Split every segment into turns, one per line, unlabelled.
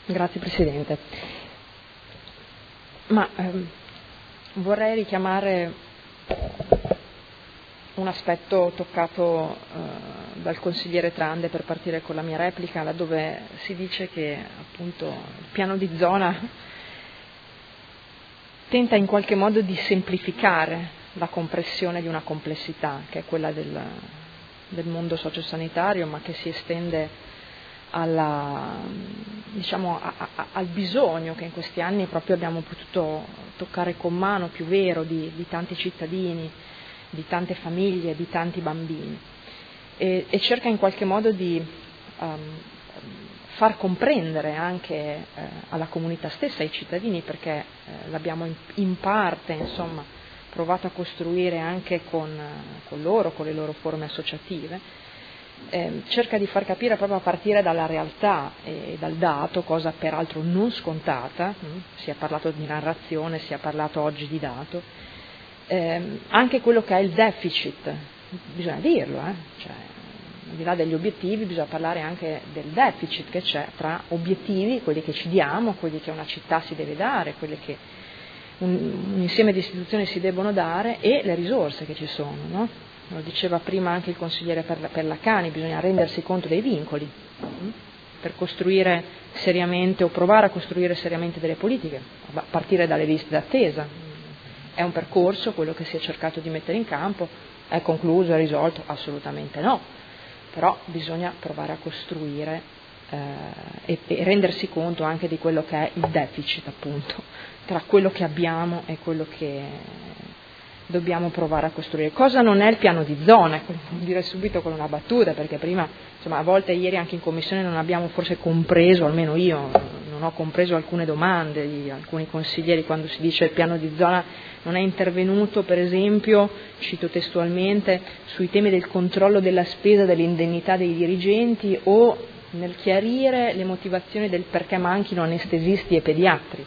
Grazie Presidente. Vorrei richiamare un aspetto toccato dal consigliere Trande per partire con la mia replica, laddove si dice che appunto il piano di zona tenta in qualche modo di semplificare la compressione di una complessità che è quella del mondo sociosanitario, ma che si estende al bisogno che in questi anni proprio abbiamo potuto toccare con mano più vero di tanti cittadini, di tante famiglie, di tanti bambini, e cerca in qualche modo di far comprendere anche alla comunità stessa, ai cittadini, perché l'abbiamo in parte provato a costruire anche con loro, con le loro forme associative. Cerca di far capire proprio a partire dalla realtà e dal dato, cosa peraltro non scontata, si è parlato di narrazione, si è parlato oggi di dato, anche quello che è il deficit, bisogna dirlo, cioè, al di là degli obiettivi bisogna parlare anche del deficit che c'è tra obiettivi, quelli che ci diamo, quelli che una città si deve dare, quelli che un insieme di istituzioni si debbono dare, e le risorse che ci sono, no? Lo diceva prima anche il consigliere Perlacani, bisogna rendersi conto dei vincoli per costruire seriamente o provare a costruire seriamente delle politiche, a partire dalle liste d'attesa. È un percorso quello che si è cercato di mettere in campo, è concluso, è risolto? Assolutamente no, però bisogna provare a costruire e rendersi conto anche di quello che è il deficit, appunto, tra quello che abbiamo e quello che dobbiamo provare a costruire. Cosa non è il piano di zona? Dire subito con una battuta, perché prima, a volte ieri anche in commissione non abbiamo forse compreso, almeno io non ho compreso alcune domande di alcuni consiglieri quando si dice il piano di zona non è intervenuto, per esempio, cito testualmente, sui temi del controllo della spesa, dell'indennità dei dirigenti, o nel chiarire le motivazioni del perché manchino anestesisti e pediatri.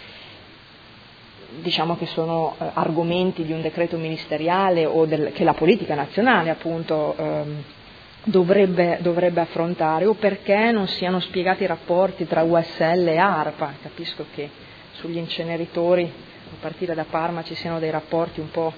Diciamo che sono argomenti di un decreto ministeriale o che la politica nazionale appunto dovrebbe affrontare, o perché non siano spiegati i rapporti tra USL e ARPA. Capisco che sugli inceneritori, a partire da Parma, ci siano dei rapporti un po'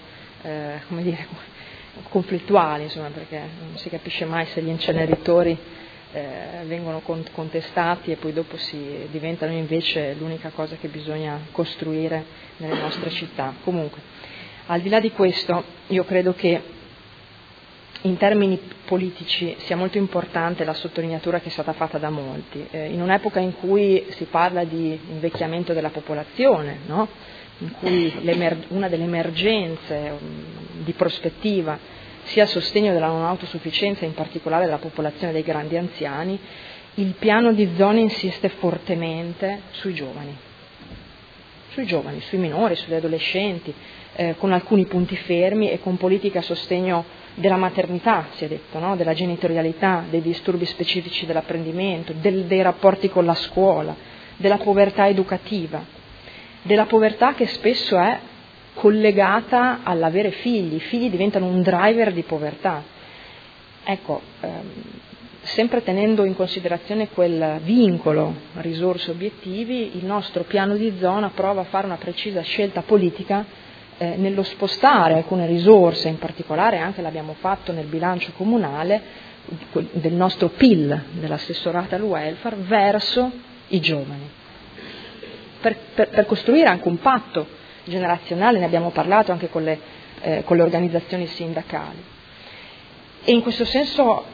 conflittuali, perché non si capisce mai se gli inceneritori vengono contestati e poi dopo si diventano invece l'unica cosa che bisogna costruire nelle nostre città. Comunque, al di là di questo, io credo che in termini politici sia molto importante la sottolineatura che è stata fatta da molti. In un'epoca in cui si parla di invecchiamento della popolazione, no? In cui una delle emergenze di prospettiva sia a sostegno della non autosufficienza, in particolare della popolazione dei grandi anziani, il piano di zona insiste fortemente sui giovani, sui minori, sugli adolescenti, con alcuni punti fermi e con politiche a sostegno della maternità, si è detto, no? Della genitorialità, dei disturbi specifici dell'apprendimento, dei rapporti con la scuola, della povertà educativa, della povertà che spesso è collegata all'avere figli. I figli diventano un driver di povertà. Ecco, sempre tenendo in considerazione quel vincolo risorse-obiettivi, il nostro piano di zona prova a fare una precisa scelta politica nello spostare alcune risorse, in particolare anche l'abbiamo fatto nel bilancio comunale, del nostro PIL, dell'assessorato al welfare, verso i giovani, per costruire anche un patto generazionale. Ne abbiamo parlato anche con le organizzazioni sindacali, e in questo senso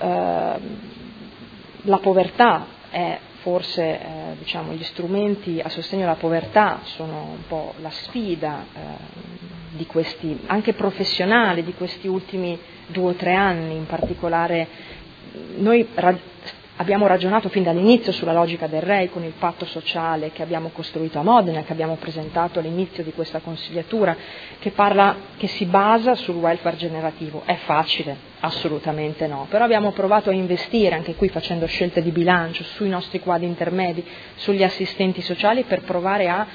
la povertà è forse, gli strumenti a sostegno della povertà sono un po' la sfida di questi, anche professionali, di questi ultimi 2 o 3 anni. In particolare noi abbiamo ragionato fin dall'inizio sulla logica del REI con il patto sociale che abbiamo costruito a Modena, che abbiamo presentato all'inizio di questa consigliatura, che si basa sul welfare generativo. È facile? Assolutamente no, però abbiamo provato a investire anche qui facendo scelte di bilancio sui nostri quadri intermedi, sugli assistenti sociali, per provare a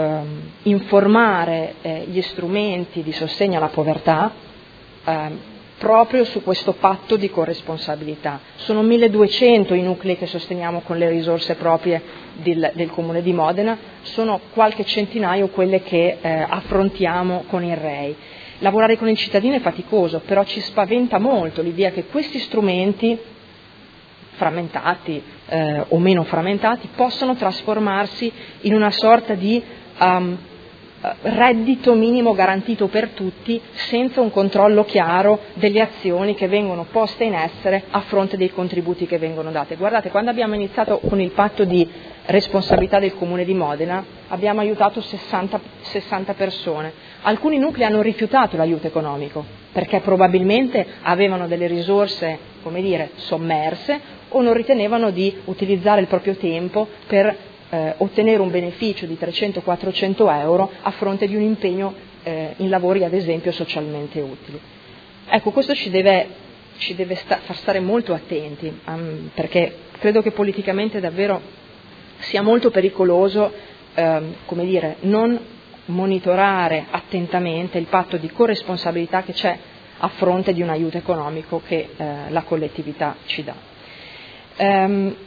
informare gli strumenti di sostegno alla povertà proprio su questo patto di corresponsabilità. Sono 1200 i nuclei che sosteniamo con le risorse proprie del Comune di Modena, sono qualche centinaio quelle che affrontiamo con il REI. Lavorare con il cittadino è faticoso, però ci spaventa molto l'idea che questi strumenti, frammentati o meno frammentati, possono trasformarsi in una sorta di reddito minimo garantito per tutti, senza un controllo chiaro delle azioni che vengono poste in essere a fronte dei contributi che vengono dati. Guardate, quando abbiamo iniziato con il patto di responsabilità del Comune di Modena abbiamo aiutato 60 persone. Alcuni nuclei hanno rifiutato l'aiuto economico perché probabilmente avevano delle risorse, come dire, sommerse, o non ritenevano di utilizzare il proprio tempo per ottenere un beneficio di 300-400 euro a fronte di un impegno in lavori ad esempio socialmente utili. Ecco, questo ci deve far stare molto attenti, perché credo che politicamente davvero sia molto pericoloso come dire, non monitorare attentamente il patto di corresponsabilità che c'è a fronte di un aiuto economico che la collettività ci dà.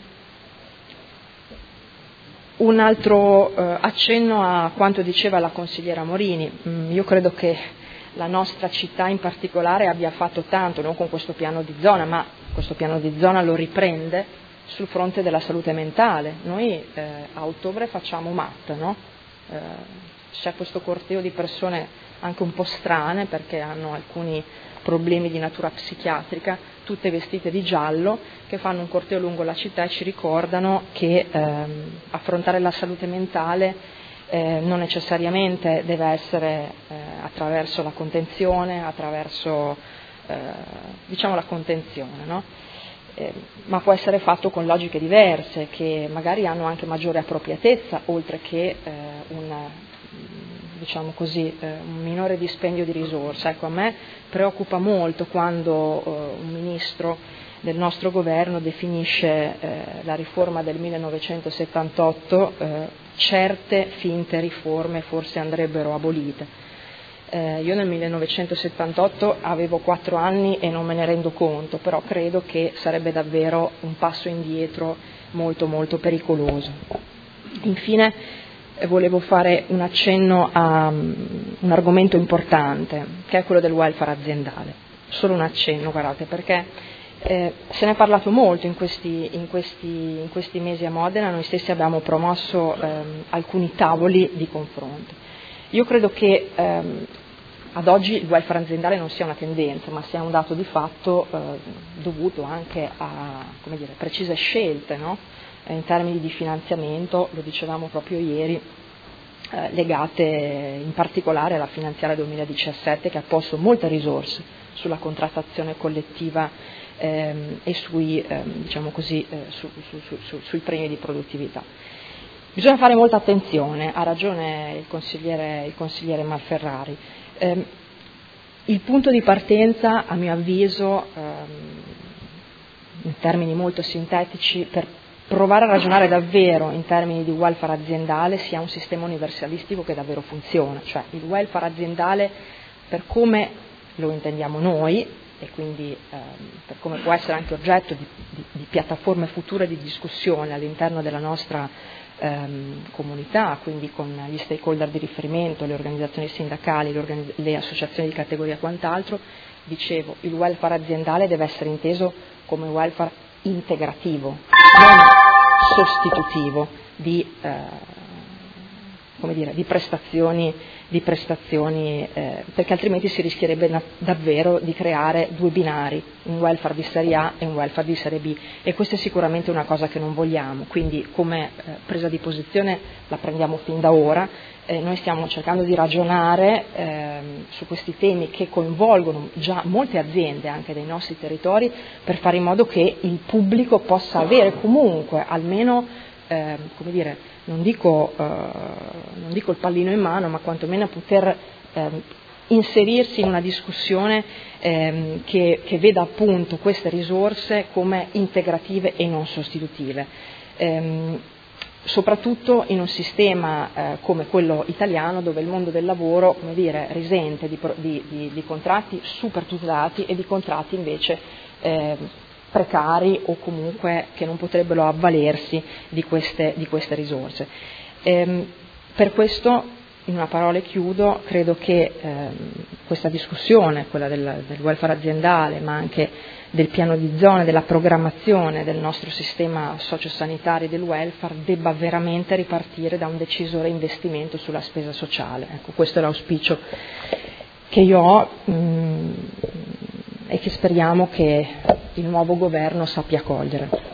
Un altro accenno a quanto diceva la consigliera Morini. Io credo che la nostra città in particolare abbia fatto tanto, non con questo piano di zona, ma questo piano di zona lo riprende sul fronte della salute mentale. Noi a ottobre facciamo MAT, no? C'è questo corteo di persone anche un po' strane perché hanno alcuni problemi di natura psichiatrica, tutte vestite di giallo, che fanno un corteo lungo la città e ci ricordano che affrontare la salute mentale non necessariamente deve essere attraverso la contenzione, attraverso diciamo la contenzione, no? Ma può essere fatto con logiche diverse che magari hanno anche maggiore appropriatezza, oltre che diciamo così, un minore dispendio di risorse. Ecco, a me preoccupa molto quando un ministro del nostro governo definisce la riforma del 1978 certe finte riforme forse andrebbero abolite. Io nel 1978 avevo 4 anni e non me ne rendo conto, però credo che sarebbe davvero un passo indietro molto molto pericoloso. Infine volevo fare un accenno a un argomento importante, che è quello del welfare aziendale. Solo un accenno, guardate, perché se ne è parlato molto in questi mesi a Modena. Noi stessi abbiamo promosso alcuni tavoli di confronto. Io credo che ad oggi il welfare aziendale non sia una tendenza, ma sia un dato di fatto dovuto anche a, come dire, precise scelte, no? In termini di finanziamento, lo dicevamo proprio ieri, legate in particolare alla finanziaria 2017, che ha posto molte risorse sulla contrattazione collettiva e sui, diciamo così, sui premi di produttività. Bisogna fare molta attenzione, ha ragione il consigliere Malferrari. Il punto di partenza, a mio avviso, in termini molto sintetici, per provare a ragionare davvero in termini di welfare aziendale, sia un sistema universalistico che davvero funziona, cioè il welfare aziendale per come lo intendiamo noi e quindi per come può essere anche oggetto di piattaforme future di discussione all'interno della nostra comunità, quindi con gli stakeholder di riferimento, le organizzazioni sindacali, le associazioni di categoria e quant'altro. Dicevo, il welfare aziendale deve essere inteso come welfare integrativo, non sostitutivo di prestazioni, perché altrimenti si rischierebbe davvero di creare due binari, un welfare di serie A e un welfare di serie B, e questa è sicuramente una cosa che non vogliamo. Quindi come presa di posizione la prendiamo fin da ora. Noi stiamo cercando di ragionare su questi temi che coinvolgono già molte aziende anche dei nostri territori, per fare in modo che il pubblico possa avere comunque almeno, come dire, non dico il pallino in mano, ma quantomeno poter inserirsi in una discussione che veda appunto queste risorse come integrative e non sostitutive. soprattutto in un sistema come quello italiano, dove il mondo del lavoro, risente di contratti super tutelati e di contratti invece precari o comunque che non potrebbero avvalersi di queste risorse. Per questo, in una parola e chiudo, credo che questa discussione, quella del welfare aziendale, ma anche del piano di zona, della programmazione del nostro sistema sociosanitario e del welfare, debba veramente ripartire da un deciso reinvestimento sulla spesa sociale. Ecco, questo è l'auspicio che io ho e che speriamo che il nuovo governo sappia cogliere.